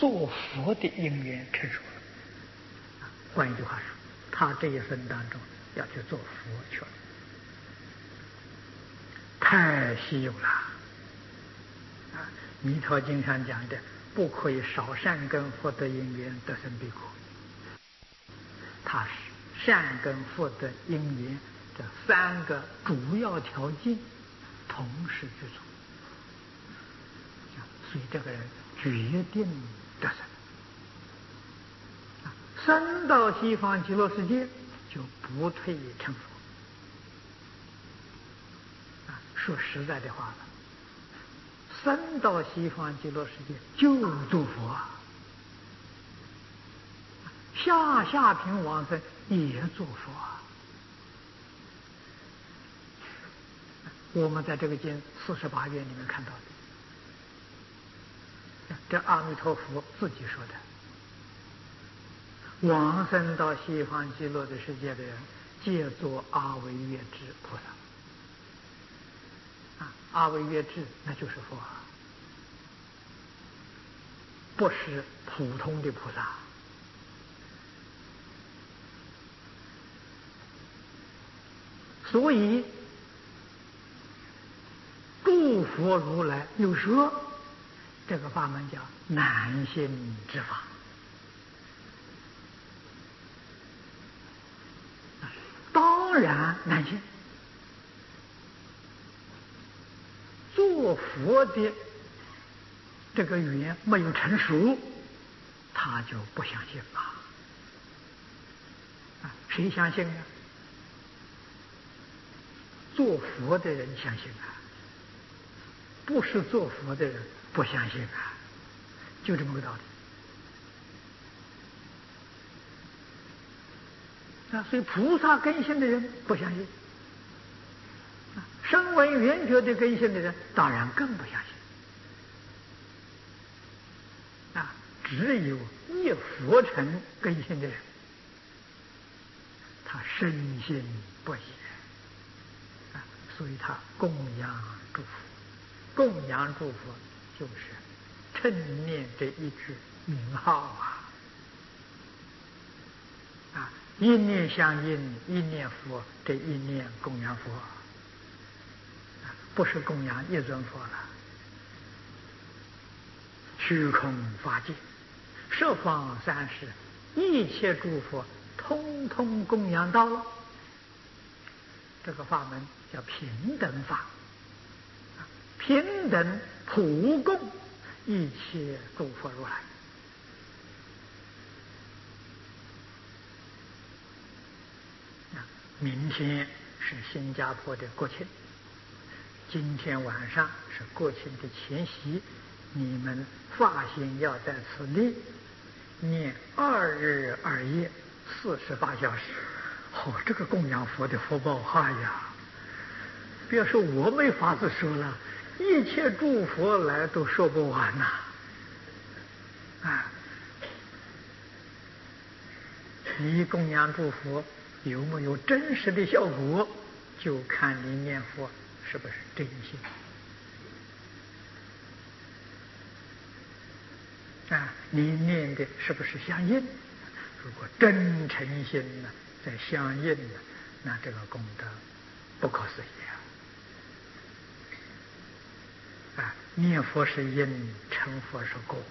做佛的因缘成熟了。换一句话说，他这一生当中要去做佛去了，太稀有了。弥陀经上讲的，不可以少善根福德因缘得生彼国。它是善根福德因缘这三个主要条件同时具足，所以这个人决定得生。生到西方极乐世界就不退成佛。说实在的话了，生到西方极乐世界就做佛，下品往生也做佛。我们在这个经48愿里面看到的，这阿弥陀佛自己说的，往生到西方极乐的世界的人，皆作阿惟越致菩萨。阿惟越致那就是佛，不是普通的菩萨。所以诸佛如来又说，这个法门叫难信之法。当然难信，做佛的这个缘没有成熟，他就不相信了。谁相信呢？做佛的人相信啊，不是做佛的人不相信啊，就这么个道理。所以菩萨根性的人不相信，声闻缘觉的根性的人当然更不相信。只有一佛尘根性的人，他深信不疑。所以他供养诸佛，供养诸佛就是称念这一句名号一念相应，一念佛，这一念供养佛，不是供养一尊佛了。虚空法界，十方三世，一切诸佛通通供养到了。这个法门叫平等法，平等普供一切诸佛如来。明天是新加坡的国庆，今天晚上是国庆的前夕，你们发心要在此地念2日2夜48小时。这个供养佛的福报呀！别说我没法子说了，一切诸佛来都说不完呐！你供养诸佛有没有真实的效果，就看你念佛是不是真心。你念的是不是相应？如果真诚心呢，在相应呢，那这个功德不可思议念佛是因，成佛是果。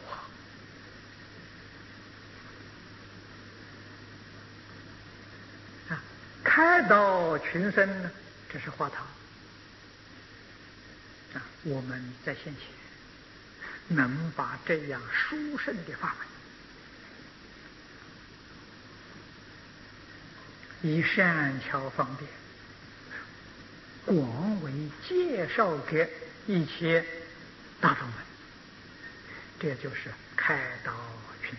开导群生呢，这是华堂我们在现前能把这样殊胜的法门以善巧方便广为介绍给一切大众们，这就是开导群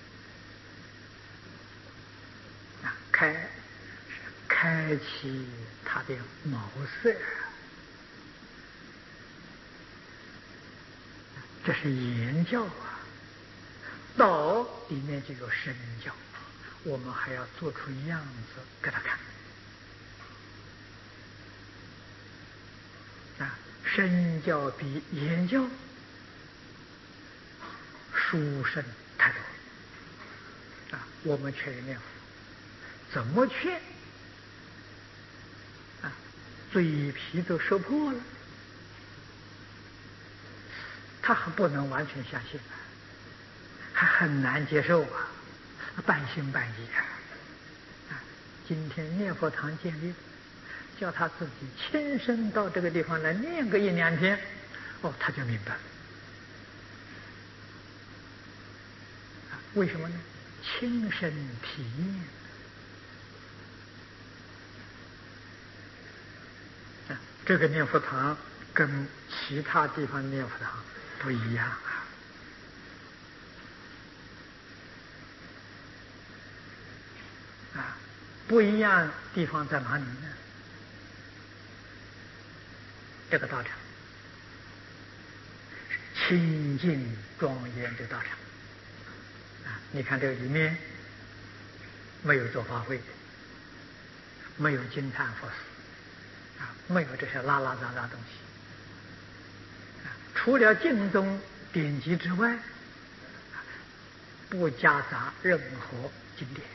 生开启他的茅塞，这是言教道里面就有身教，我们还要做出样子给他看身教比言教殊胜太多啊！我们劝人念佛，怎么劝啊？嘴皮都说破了，他还不能完全相信啊，还很难接受啊，半信半疑啊！今天念佛堂建立，叫他自己亲身到这个地方来念个1-2天，哦，他就明白了。为什么呢？亲身体验啊！这个念佛堂跟其他地方念佛堂不一样啊！不一样地方在哪里呢？这个道场清净庄严的道场啊！你看这个里面没有做法会，没有惊叹佛事啊，没有这些拉拉杂杂东西啊，除了经中典籍之外，不夹杂任何经典，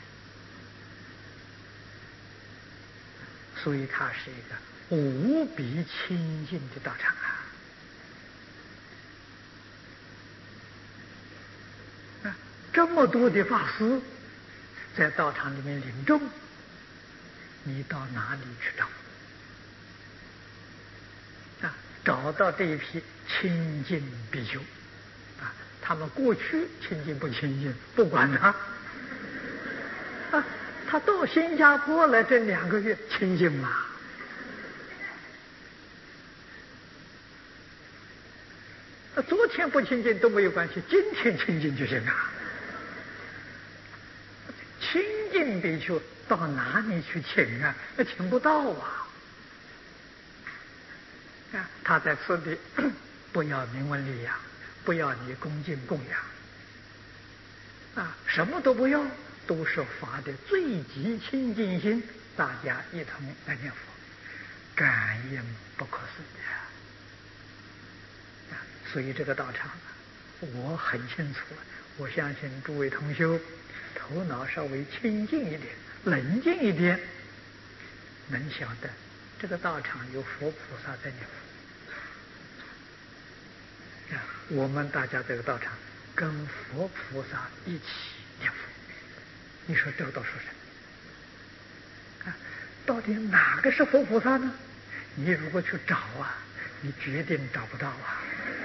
所以它是一个无比清净的道场啊！这么多的法师在道场里面领众，你到哪里去找啊？找到这一批清净比丘啊，他们过去清净不清净不管他啊，他到新加坡来这2个月清净嘛。昨天不清净都没有关系，今天清净就行啊！清净比丘到哪里去请啊？那请不到啊！啊，他在此地不要名闻利养，不要你恭敬供养啊，什么都不要，都是法的最极清净心，大家一同来念佛，感应不可思议啊！所以这个道场我很清楚，我相信诸位同修头脑稍微清净一点，冷静一点，能晓得这个道场有佛菩萨在念佛啊！我们大家这个道场跟佛菩萨一起念佛，你说这个道说什么啊？到底哪个是佛菩萨呢？你如果去找啊，你决定找不到啊！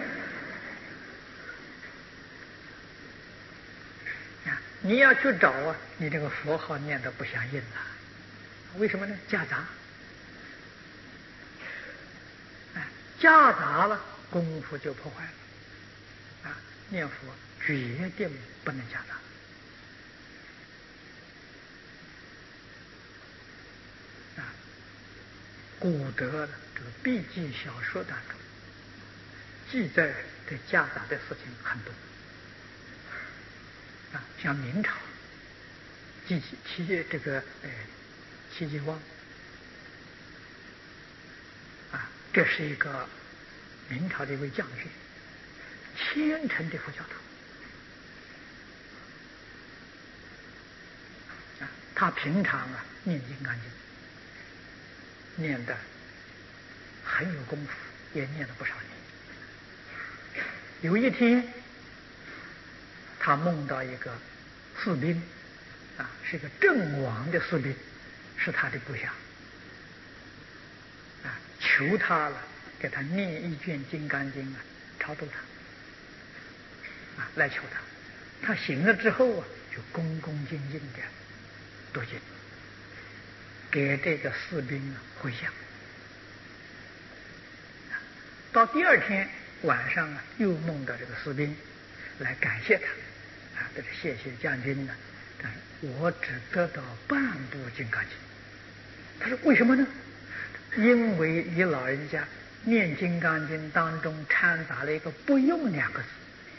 你要去找啊，你这个佛号念得不相应了，为什么呢？夹杂，夹杂了，功夫就破坏了啊！念佛决定不能夹杂啊！古德这个笔记小说当中记载的夹杂的事情很多。像明朝齐继光啊，这是一个明朝的一位将军，虔诚的佛教徒啊，他平常念金刚经，念得很有功夫，也念了不少年。有一天，他梦到一个士兵啊，是个阵亡的士兵，是他的部下啊，求他了，给他念一卷《金刚经》啊，超度他啊，来求他。他醒了之后啊，就恭恭敬敬的读经，给这个士兵回向。到第2天晚上啊，又梦到这个士兵来感谢他。这个谢谢将军呢，但是我只得到半部《金刚经》。他说为什么呢？因为你老人家念《金刚经》当中掺杂了一个“不用”2个字，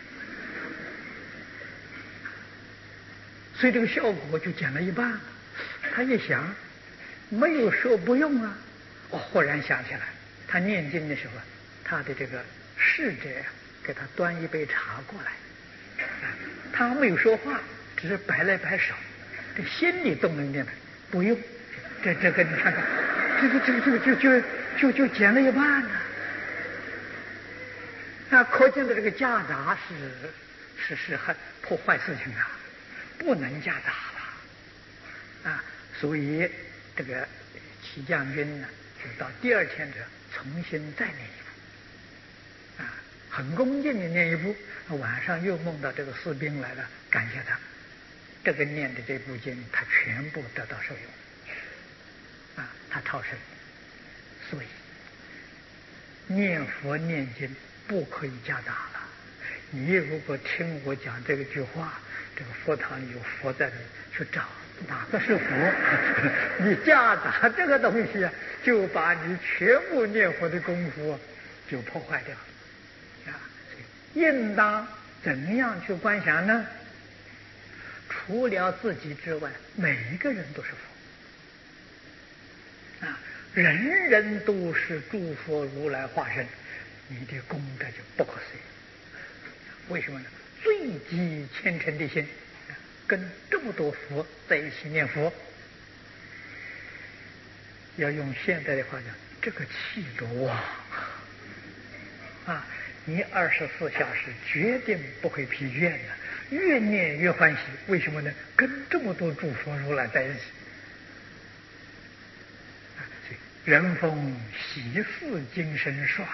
所以这个效果就减了一半。他一想，没有说不用啊，我忽然想起来，他念经的时候，他的这个侍者给他端一杯茶过来。 他没有说话，只是摆来摆手，这心里动了念头，不用，这个你看看，就减了一半了。那可见的这个夹杂是很破坏事情啊，不能夹杂了啊。所以这个齐将军呢，就到第二天者重新再念一部啊，很恭敬的念一部。晚上又梦到这个士兵来了，感谢他，这个念的这部经，他全部得到受用啊，他超生。所以念佛念经不可以夹杂了。你如果听我讲这个句话，这个佛堂里有佛在这里，去找哪个是佛，你夹杂这个东西啊，就把你全部念佛的功夫就破坏掉了啊。应当怎样去观想呢？除了自己之外，每一个人都是佛啊，人人都是诸佛如来化身，你的功德就不可思议。为什么呢？最极虔诚的心，跟这么多佛在一起念佛，要用现代的话讲，这个气多旺啊！你24小时决定不会疲倦的，越念越欢喜。为什么呢？跟这么多诸佛如来在一起人逢喜事精神爽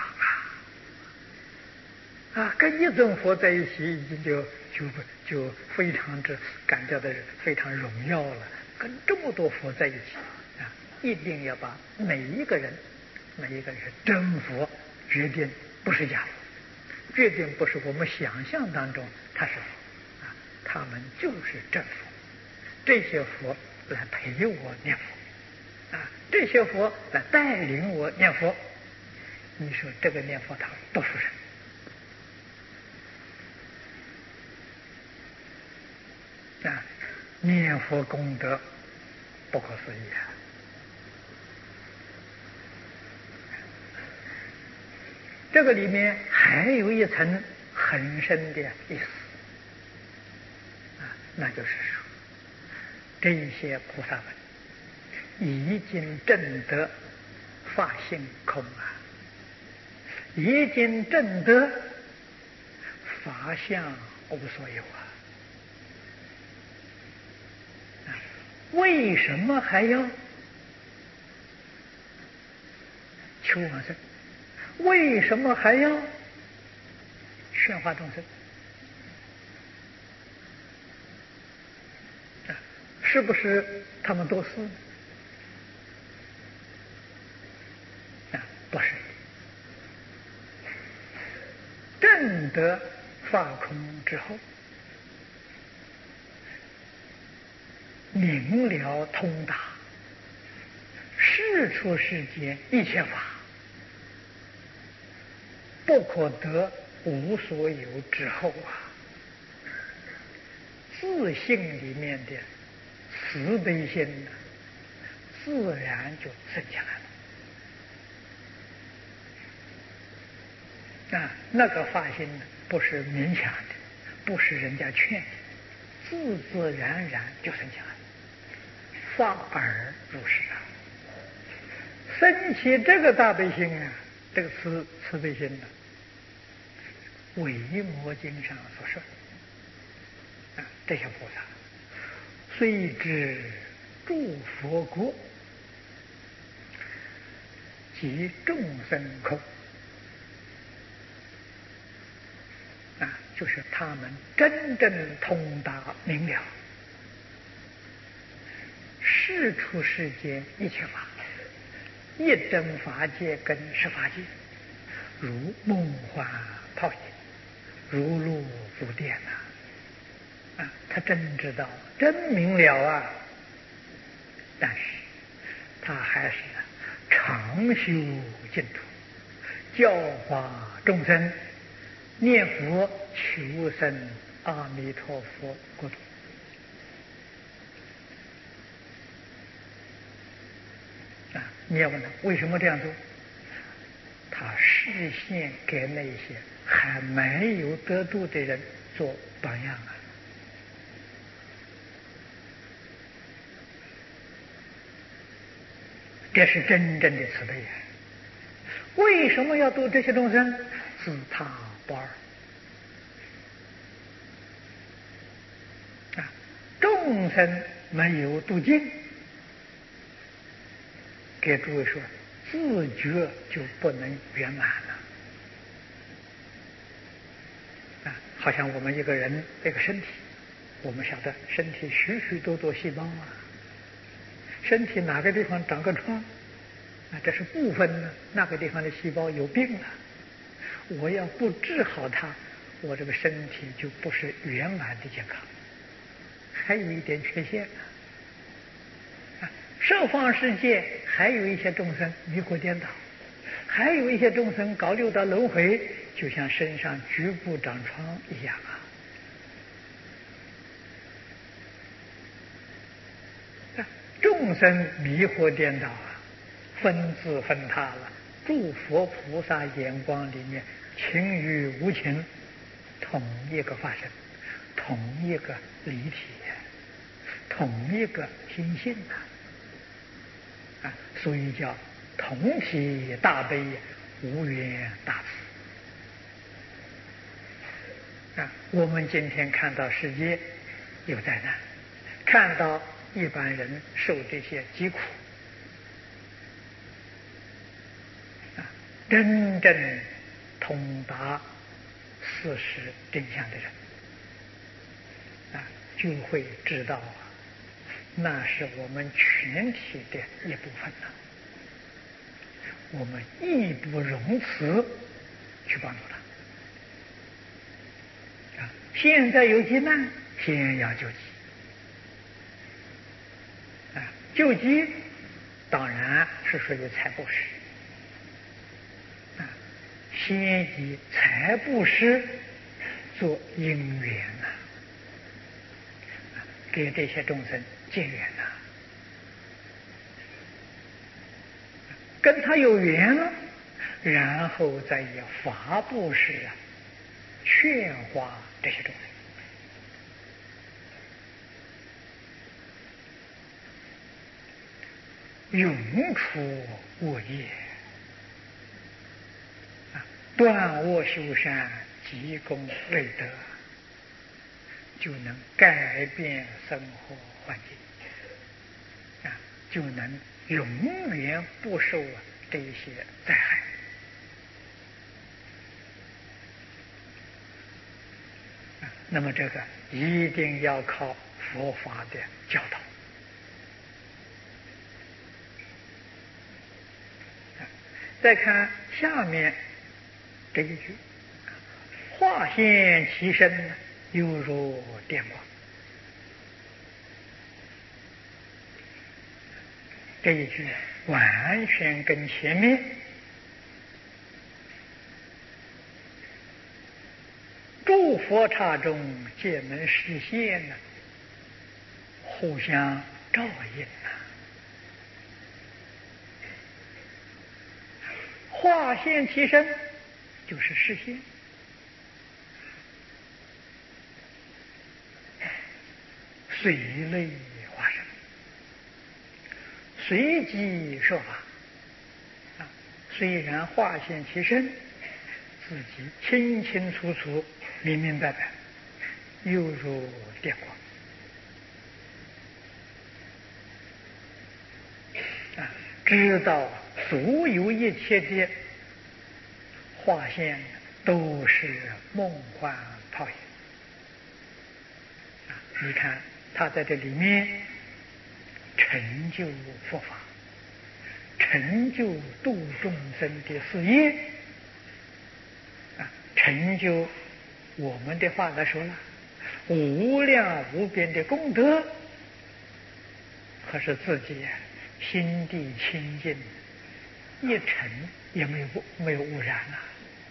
啊！跟一尊佛在一起，已经就非常之感觉到非常荣耀了。跟这么多佛在一起啊，一定要把每一个人是真佛，决定不是假佛，决定不是我们想象当中他是佛啊，他们就是真佛。这些佛来陪我念佛啊，这些佛来带领我念佛。你说这个念佛堂多殊胜啊！念佛功德不可思议啊！这个里面还有一层很深的意思啊，那就是说，这些菩萨们已经证得法性空啊，已经证得法相无所有啊。为什么还要求往生？为什么还要劝化众生？是不是他们多事呢？不是，证得法空之后，明了通达世出世间一切法不可得无所有之后啊，自性里面的慈悲心呢，自然就生起来了啊。那个发心呢，不是勉强的，不是人家劝的，自自然然就生起来了。发而入实啊，生起这个大悲心啊，这个慈悲心呢，维摩经上所说啊，这些菩萨虽知诸佛国及众生空啊，就是他们真正通达明了世出世间一切法，一真法界跟十法界，如梦幻泡影，如露如电啊！他真知道，真明了啊！但是他还是常修净土，教化众生，念佛求生阿弥陀佛国土。你要问他为什么这样做？他示现给那些还没有得度的人做做榜样啊！这是真正的慈悲啊！为什么要度这些众生？自他不二啊！众生没有度尽，给诸位说，自觉就不能圆满了啊！好像我们一个人这个身体，我们晓得身体许许多多细胞啊，身体哪个地方长个疮啊，这是部分呢，那个地方的细胞有病了，我要不治好它，我这个身体就不是圆满的健康，还有一点缺陷啊！十方世界还有一些众生迷惑颠倒，还有一些众生搞六道轮回，就像身上局部长疮一样啊！众生迷惑颠倒啊，分自分他了。诸佛菩萨眼光里面，情与无情，同一个法身，同一个离体，同一个心性啊！所以叫同体大悲，无缘大慈啊！我们今天看到世界有灾难，看到一般人受这些疾苦啊，真正通达事实真相的人啊，就会知道啊，那是我们全体的一部分呐，我们义不容辞去帮助他啊！现在有急难，先要救急啊！救急当然是属于财布施啊，先以财布施做因缘呐，给这些众生结缘呐，跟他有缘了，然后再以法布施啊，劝化这些众生。永除恶业啊，断恶修善，积功累德，就能改变生活环境啊，就能永远不受这些灾害啊。那么这个一定要靠佛法的教导。再看下面这一句，化现其身，犹如电光。这一句完全跟前面诸佛刹中皆能实现呢，互相照应化现其身就是实现，随类化身，随机说法啊。虽然化现其身，自己清清楚楚、明明白白，犹如电光啊，知道所有一切的化现都是梦幻泡影啊！你看他在这里面成就佛法，成就度众生的事业啊，成就我们的话来说了，无量无边的功德，可是自己心地清净，一尘也没有污染啊！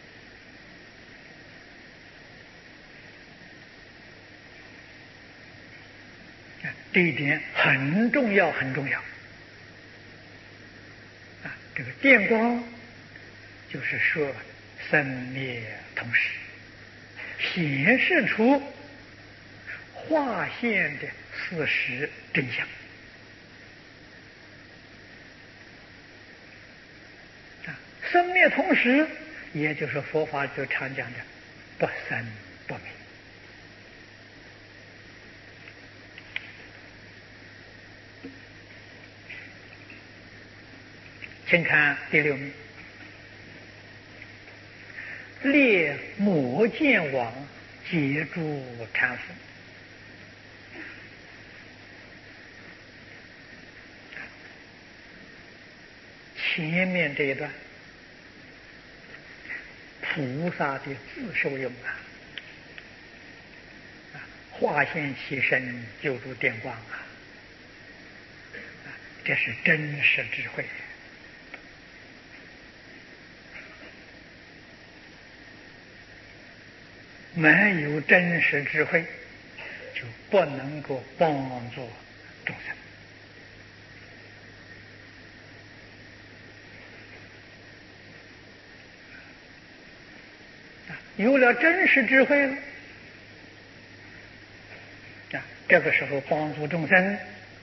这一点很重要，很重要啊！这个电光就是说生灭同时， 显示出化现的事实真相。生灭同时，也就是佛法就常讲的不生不灭。请看第6名，列魔见王皆诸禅夫。前面这一段，菩萨的自受用化现其身，救助电光这是真实智慧。没有真实智慧，就不能够帮助众生。有了真实智慧了，这个时候帮助众生，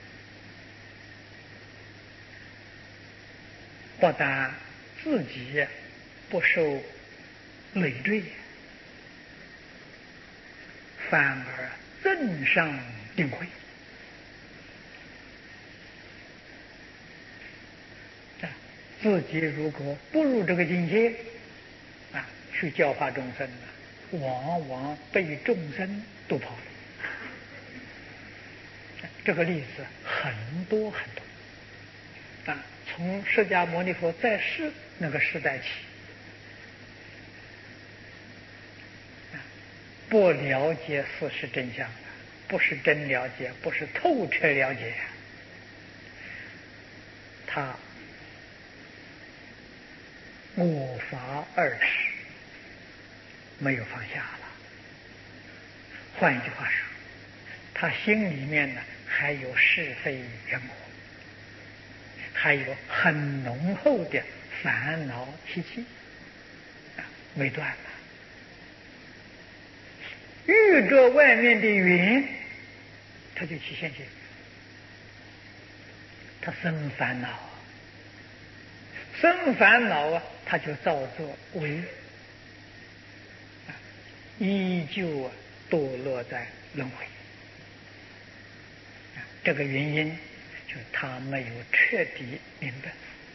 不但自己不受累赘，反而增上定慧。自己如果不入这个境界去教化众生往往被众生都跑了。这个例子很多很多从释迦牟尼佛在世那个时代起，不了解事实真相，不是真了解，不是透彻了解，他我法二执没有放下了。换一句话说，他心里面呢还有是非人我，还有很浓厚的烦恼习气没断了。遇着外面的缘，他就起现行，他生烦恼，生烦恼他就造作为依旧堕落在轮回。这个原因就是他没有彻底明白。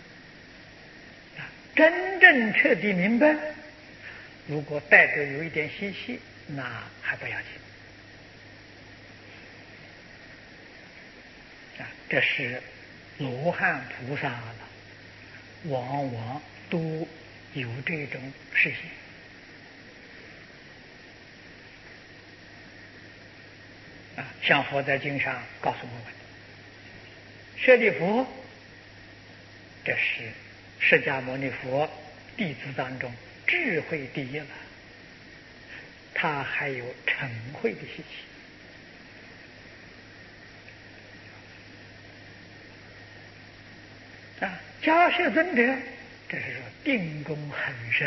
真正彻底明白，如果带着有一点习气，那还不要紧。这是罗汉菩萨了，往往都有这种实现。像佛在经上告诉我们，舍利弗，这是释迦牟尼佛弟子当中智慧第一了，他还有嗔恚的习气。迦叶尊者，这是说定功很深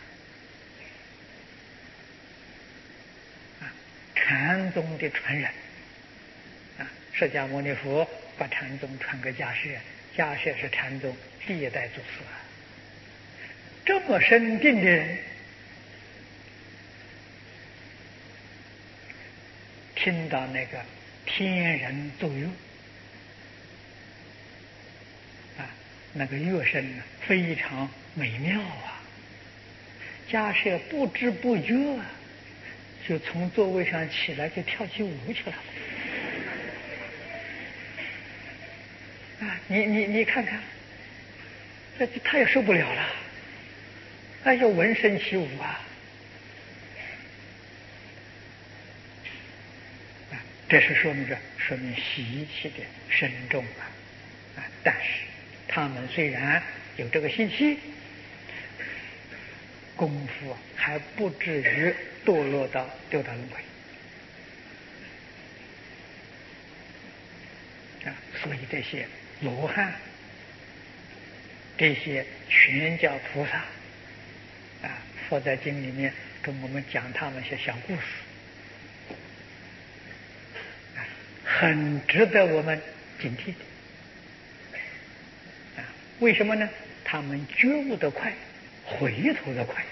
禅宗的传人释迦牟尼佛把禅宗传给迦叶，迦叶是禅宗第一代祖师这么深定的人，听到那个天人奏乐那个乐声非常美妙迦叶不知不觉就从座位上起来，就跳起舞去了。你看看，他也受不了了，要闻声起舞这是说明习气的深重但是他们虽然有这个习气，功夫还不至于堕落到六道轮回所以这些罗汉，这些全教菩萨佛在经里面跟我们讲他们些小故事，很值得我们警惕的。为什么呢？他们觉悟得快，回头得快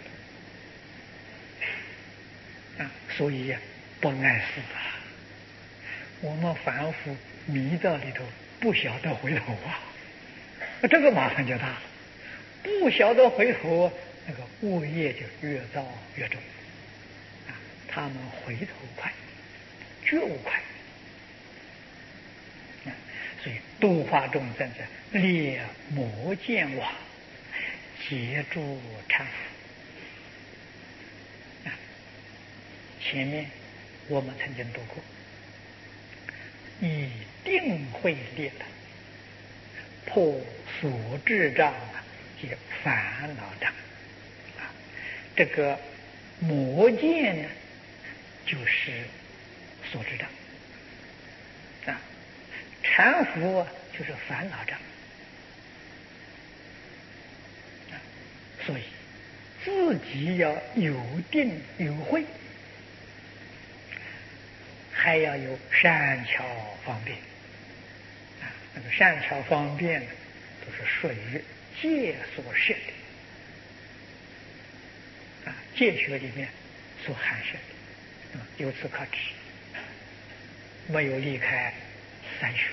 所以不碍事啊。我们凡夫迷到里头，不晓得回头这个麻烦就大了。不晓得回头，那个恶业就越造越重他们回头快，觉悟快所以度化众生是列魔见网，截住搀扶前面我们曾经读过，一定会列的破所智障即烦恼障这个魔见呢，就是所知障搀扶就是烦恼障所以自己要有定有慧，还要有善巧方便那个善巧方便都是属于戒所设的戒学里面所含摄的由此可知，没有离开三学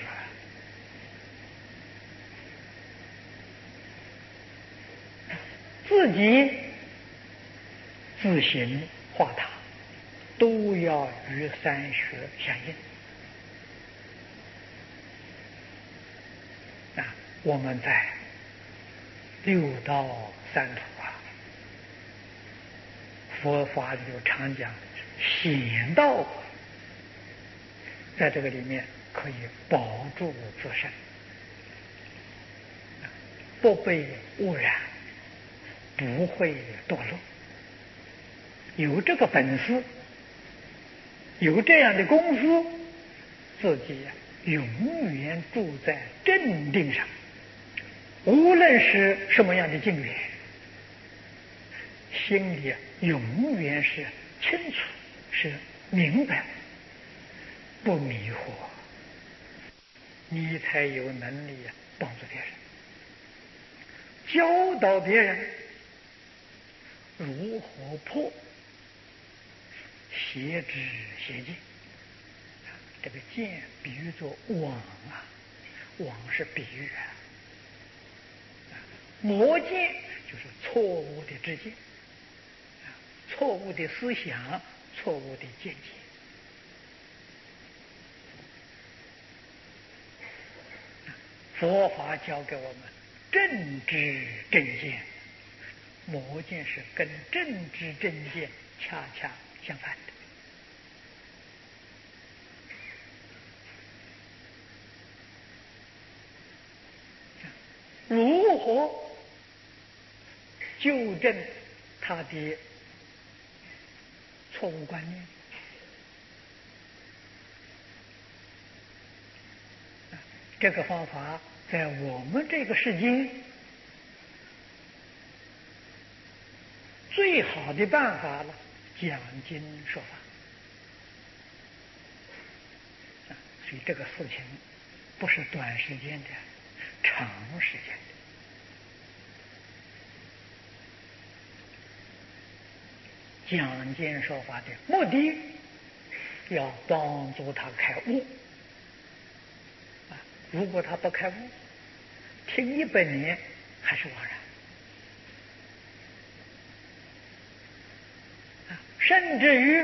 自己自行化他，都要与三学相应我们在六道三途佛法里有常讲显道，在这个里面可以保住自身不被污染，不会堕落。有这个本事，有这样的功夫，自己永远住在正定上，无论是什么样的境缘，心里永远是清楚，是明白，不迷惑，你才有能力帮助别人，教导别人如何破邪知邪见。这个见比喻作网网是比喻魔见就是错误的知见，错误的思想，错误的见解。佛法教给我们正知正见，魔见是跟正知正见恰恰相反的。如何纠正他的错误观念？这个方法在我们这个世界最好的办法了，讲经说法所以这个事情不是短时间的，长时间的。讲经说法的目的，要帮助他开悟如果他不开悟，听100年还是枉然甚至于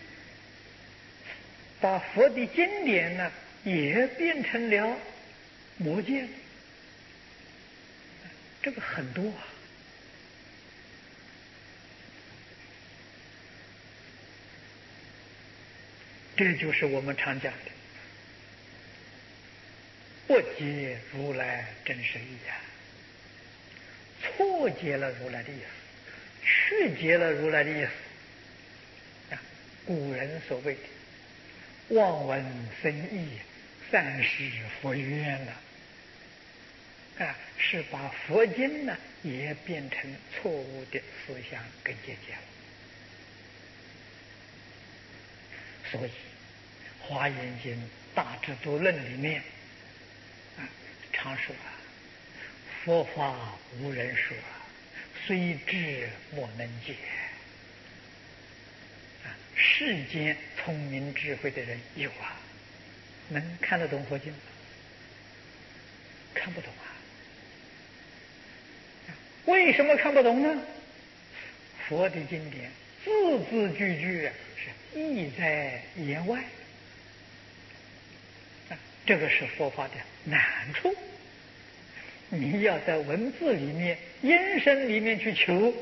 把佛的经典呢也变成了魔戒，这个很多这就是我们常讲的不解如来真实义错解了如来的意思，曲解了如来的意思古人所谓的望闻生义，散失佛缘了是把佛经呢也变成错误的思想跟见解了所以《华严经》大智度论里面常说佛法无人说，虽知莫能解。世间聪明智慧的人有能看得懂佛经吗？看不懂为什么看不懂呢？佛的经典字字句句是意在言外这个是佛法的难处。你要在文字里面、音声里面去求，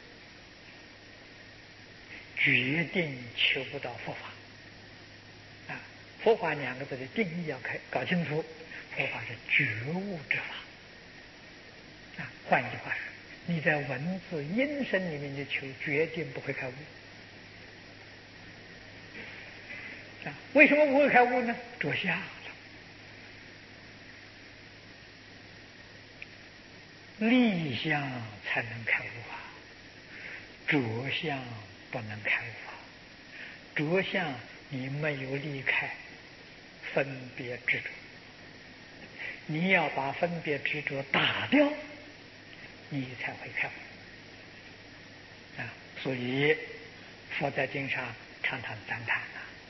决定求不到佛法佛法两个字的定义要搞清楚，佛法是觉悟之法换句话说，你在文字、音声里面去求，决定不会开悟为什么不会开悟呢？着相了。立相才能开悟着相不能开悟着相你没有离开分别执着，你要把分别执着打掉，你才会开悟所以佛在经上常常赞叹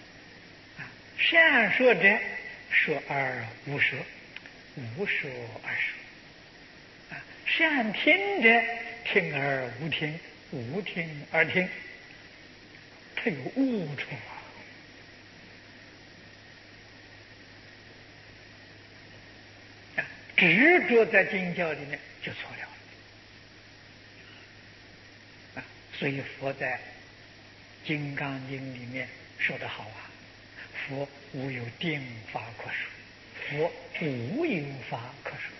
善说者说而无说，无说而说善听者听而无听，无听而听，它有悟处执着在经教里面就错了所以佛在《金刚经》里面说得好佛无有定法可说，佛无有法可说。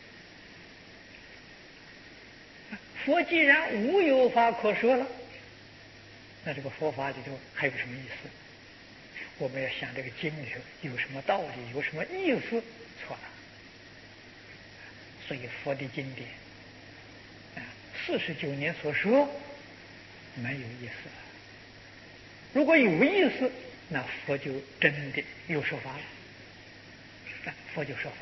佛既然无有法可说了，那这个佛法里头还有什么意思？我们要想这个经里头有什么道理，有什么意思？错了。所以佛的经典49年所说没有意思了。如果有意思，那佛就真的有说法了佛就说法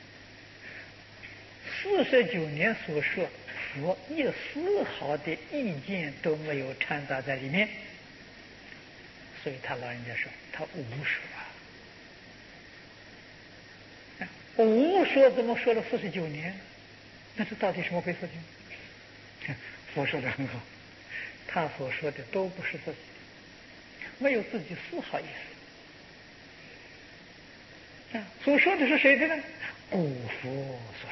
49年所说，佛一丝毫的意见都没有掺杂在里面，所以他老人家说他无说无说怎么说了49年？那这到底什么回事情？佛说的很好，他所说的都不是自己的，没有自己丝毫意思所说的是谁的呢？古佛所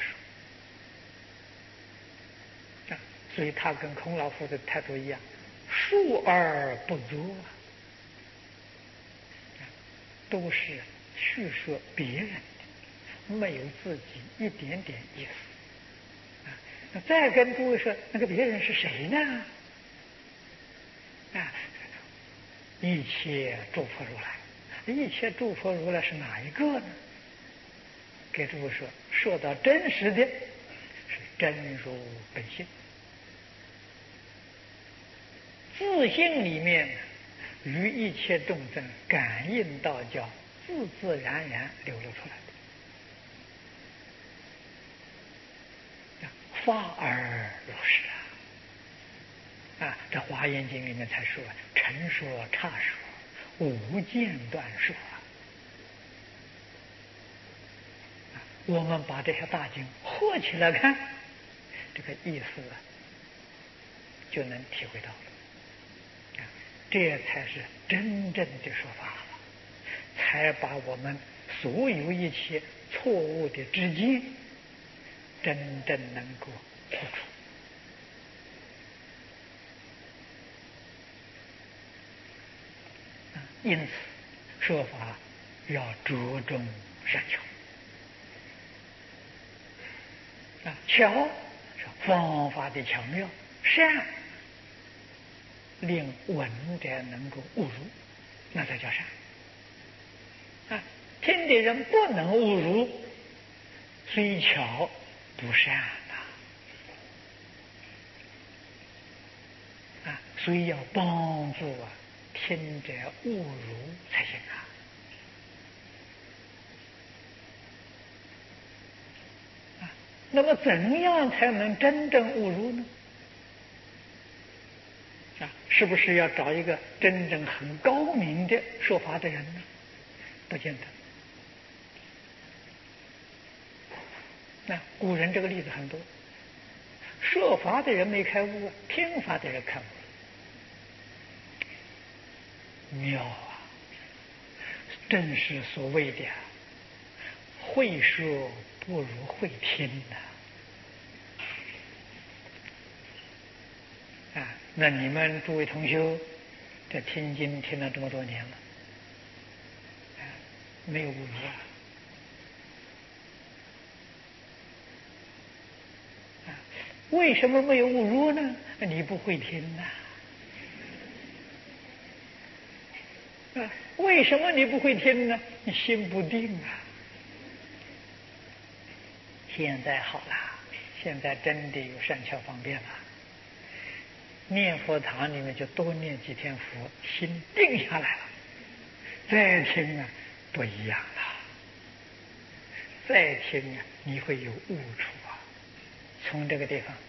说所以他跟孔老夫的态度一样，述而不作都是叙说别人的，没有自己一点点意思再跟诸位说那个别人是谁呢？一切诸佛如来，一切诸佛如来是哪一个呢？给诸位说到真实的是真如本性，自性里面与一切众生感应道交，自自然然流露出来的法而如是这《华严经》里面才说陈说刹说无间断说我们把这些大经合起来看，这个意思就能体会到了这才是真正的说法了，才把我们所有一切错误的知见真正能够破除因此说法要着重善巧巧是方法的巧妙，善令闻者能够悟入，那才叫善听的人不能悟入，虽巧不善所以要帮助听听者误如才行啊！那么怎样才能真正误如呢？是不是要找一个真正很高明的说法的人呢？不见得。那古人这个例子很多，说法的人没开悟，听法的人开悟了，妙啊！正是所谓的会说不如会听呐。那你们诸位同修这听经听了这么多年了，没有误如为什么没有误如呢？你不会听呐。为什么你不会听呢？你心不定啊。现在好了，现在真的有善巧方便了。念佛堂里面就多念几天佛，心定下来了，再听啊不一样了。再听啊你会有悟处啊。从这个地方，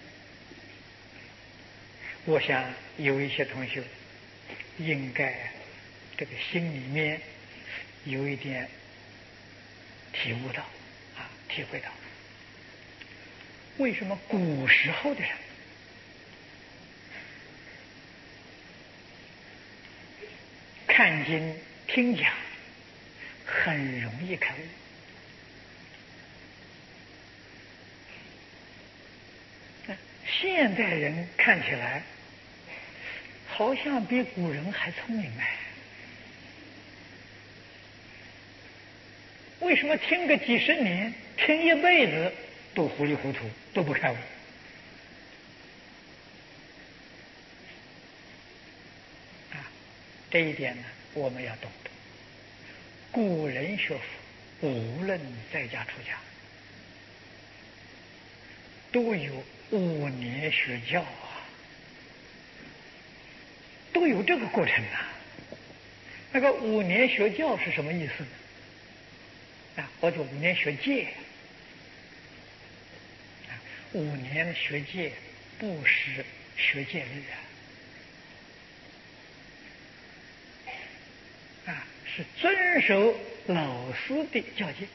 我想有一些同学应该这个心里面有一点体悟到体会到，为什么古时候的人看经听讲很容易开悟，现代人看起来好像比古人还聪明为什么听个几十年，听一辈子都糊里糊涂，都不开悟？这一点呢，我们要懂得。古人学佛，无论在家出家，都有5年学教都有这个过程那个5年学教是什么意思呢？或者5年学戒，5年学戒不是学戒律是遵守老师的教诫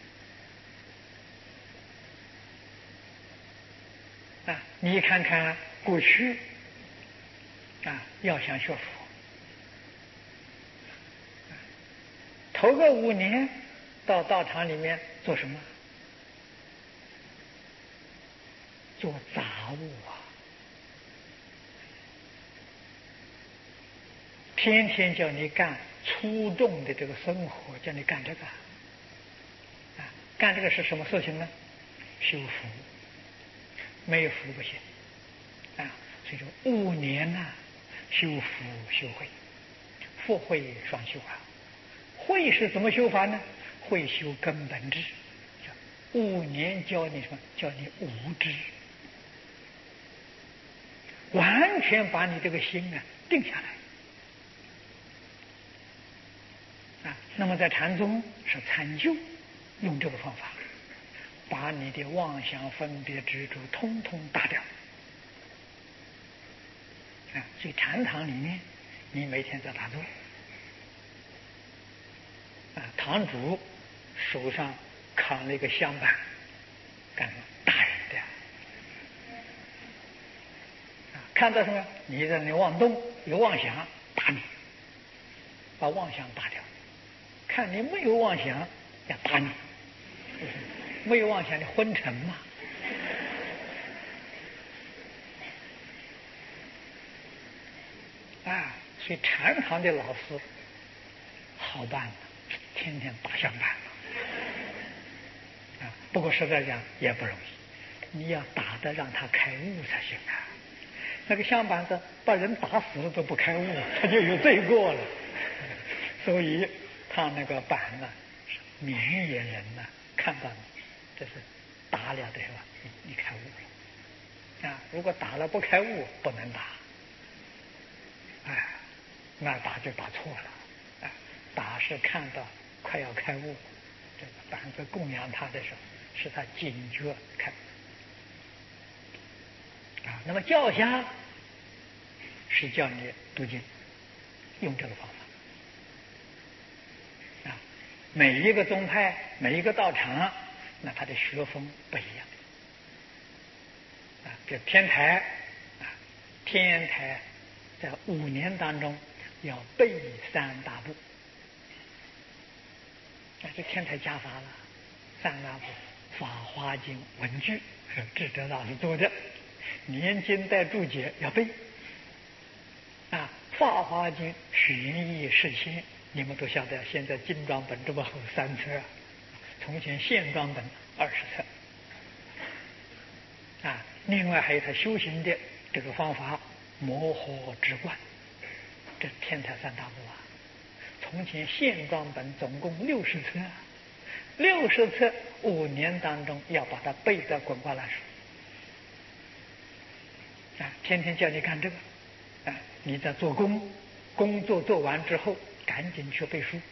你看看过去要想学佛，头个5年到道场里面做什么？做杂物天天叫你干粗重的这个生活，叫你干这个干这个是什么事情呢？修福，没有福不行所以说5年修福修慧，福慧双修慧是怎么修法呢？慧修根本智，5年教你什么？教你无知，完全把你这个心定下来那么在禅宗是参究，用这个方法把你的妄想分别执着通通打掉所以禅堂里面你每天在打坐堂主手上扛了一个香板，干什么？打人的看到什么？你在那妄动有妄想，打你，把妄想打掉。看你没有妄想，要打你。没有妄想的昏沉嘛。所以禅堂的老师好办天天打香板不过实在讲也不容易，你要打得让他开悟才行那个香板子把人打死了都不开悟，他就有罪过了。所以他那个板明眼人看到你这是打了的是吧？你开悟了如果打了不开悟不能打那打就打错了，打是看到快要开悟，这个板子供养他的时候，使他警觉开那么教下是叫你读经，用这个方法每一个宗派，每一个道场，那他的学风不一样比如天台天台在5年当中要背3大部这天台加法了3大部，《法华经》文句是智者老师做的，年经带注解要背《法华经》玄义释谦，你们都晓得，现在精装本这么厚3册从前线装本20册另外还有他修行的这个方法摩诃止观，这天台3大部从前线装本总共60册，60册5年当中要把它背得滚瓜烂熟天天叫你干这个你在做工作做完之后赶紧去背书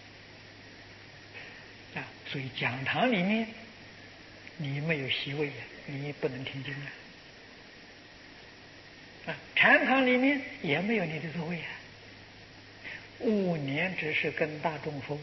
所以讲堂里面你没有席位你不能听经禅堂里面也没有你的座位5年只是跟大众服务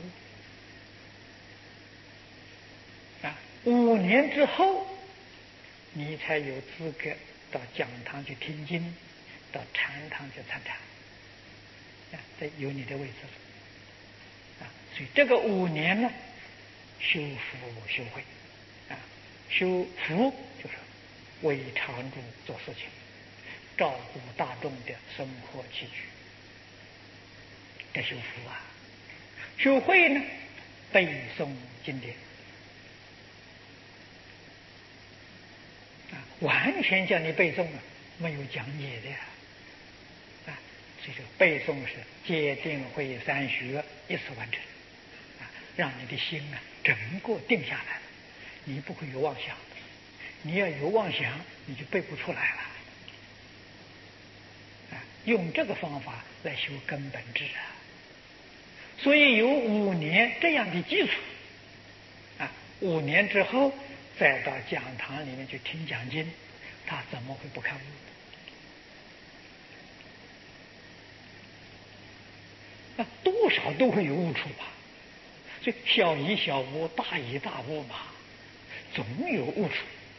5年之后你才有资格到讲堂去听经，到禅堂去参禅这有你的位置所以这个5年呢，修福修慧修福就是为常住做事情，照顾大众的生活起居，这修福修慧呢，背诵经典完全叫你背诵没有讲解的所以这个背诵是戒定慧3学一次完成让你的心整个定下来了，你不会有妄想，你要有妄想你就背不出来了用这个方法来修根本智所以有5年这样的基础5年之后再到讲堂里面去听讲经，他怎么会不开悟？多少都会有悟处所以小疑小悟，大疑大悟嘛，总有悟处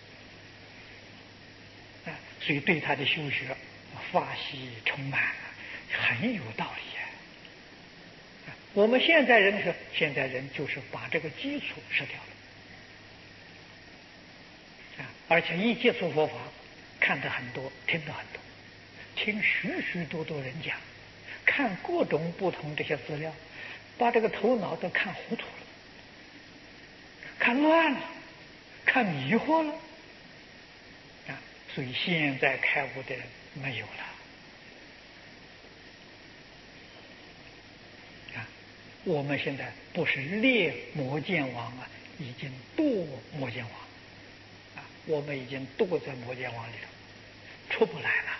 所以对他的修学发喜充满，很有道理我们现在人就是把这个基础失掉了而且一接触佛法，看得很多，听得很多，听许许多多人讲，看各种不同这些资料，把这个头脑都看糊涂了，看乱了，看迷惑了所以现在开悟的人没有了我们现在不是猎魔见王已经堕魔见王我们已经堕在魔见王里头，出不来了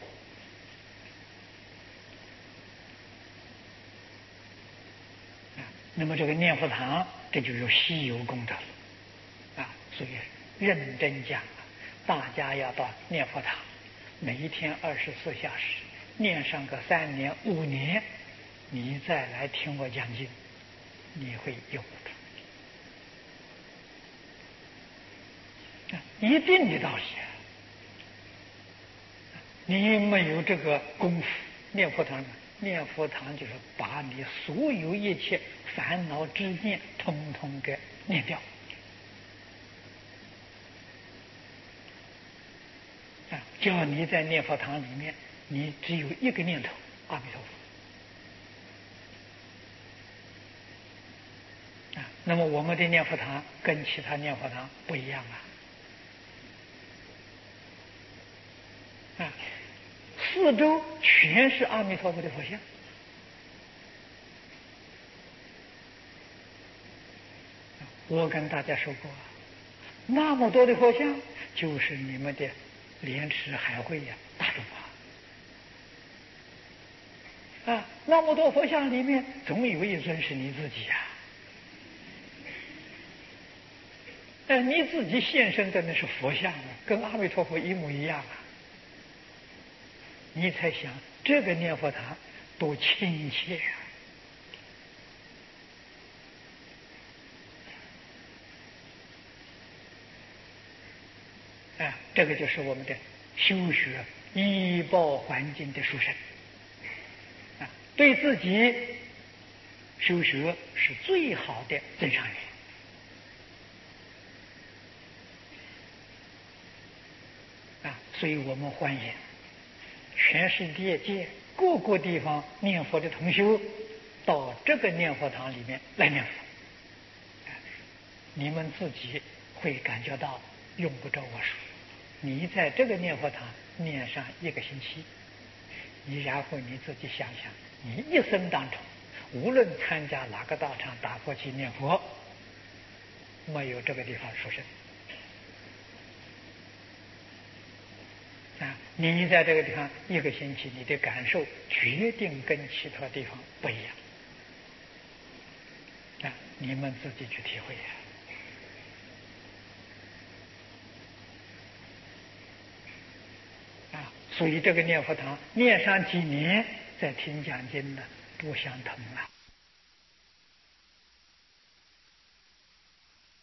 那么这个念佛堂，这就有稀有功德了所以认真讲大家要到念佛堂，每一天24小时念上个3年5年，你再来听我讲经，你会有一定的道理你没有这个功夫，念佛堂就是把你所有一切烦恼执念统统给念掉叫你在念佛堂里面，你只有一个念头，阿弥陀佛那么我们的念佛堂跟其他念佛堂不一样四周全是阿弥陀佛的佛像我跟大家说过那么多的佛像就是你们的莲池海会大众啊，那么多佛像里面，总有一尊是你自己呀。你自己现身的那是佛像啊，跟阿弥陀佛一模一样啊。你才想这个念佛堂多亲切啊！这个就是我们的修学依报环境的殊胜啊，对自己修学是最好的增上缘。所以我们欢迎全世界各个地方念佛的同修到这个念佛堂里面来念佛。你们自己会感觉到用不着我说，你在这个念佛堂念上1个星期，你然后你自己想想，你一生当中无论参加哪个道场打佛七念佛，没有这个地方殊胜。你在这个地方1个星期，你的感受决定跟其他地方不一样。你们自己去体会所以这个念佛堂念上几年再听讲经呢，不相同了。